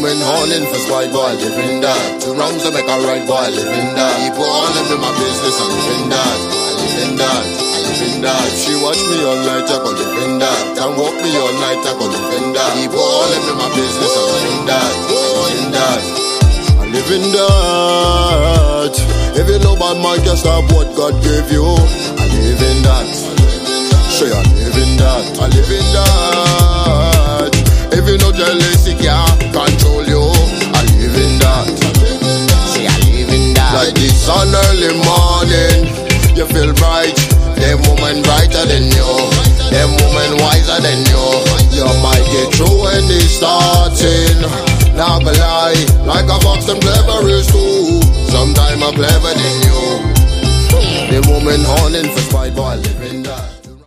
woman horning for spite, boy, I live in that. Two wrongs to make a right, boy, I live in that. People all live in my business, I live in that. I live in that, I live in that. If she watch me all night, I go live in that. And walk me all night, I go live in that. People all live in my business, I live in that. I live in that. I live in that. If you know bad man can stop what God gave you, I live in that. Say I live in that. I live in that. If you know jealousy can't control you, I live in that. Say I live in that. Like the sun early morning, you feel bright. Them woman brighter than you, them woman wiser than you. You might get through when they starting. Not gonna lie, like a fox, them clever is too. Sometime I'm clever than you. The woman horning for spite, boy, I live in that.